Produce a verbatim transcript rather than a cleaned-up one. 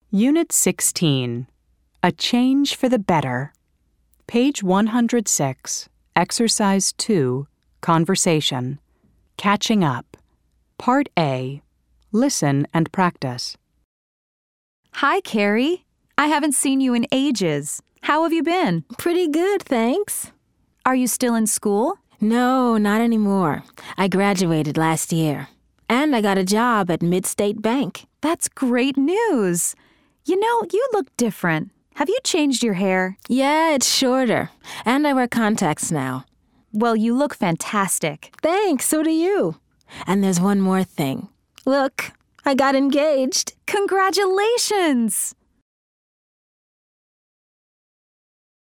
Unit sixteen, A Change for the Better. Page one hundred six, Exercise two, Conversation. Catching Up. Part A. Listen and practice. Hi, Carrie. I haven't seen you in ages. How have you been? Pretty good, thanks. Are you still in school? No, not anymore. I graduated last year. And I got a job at Mid-State Bank. That's great news. You know, you look different. Have you changed your hair? Yeah, it's shorter. And I wear contacts now. Well, you look fantastic. Thanks, so do you. And there's one more thing. Look, I got engaged. Congratulations!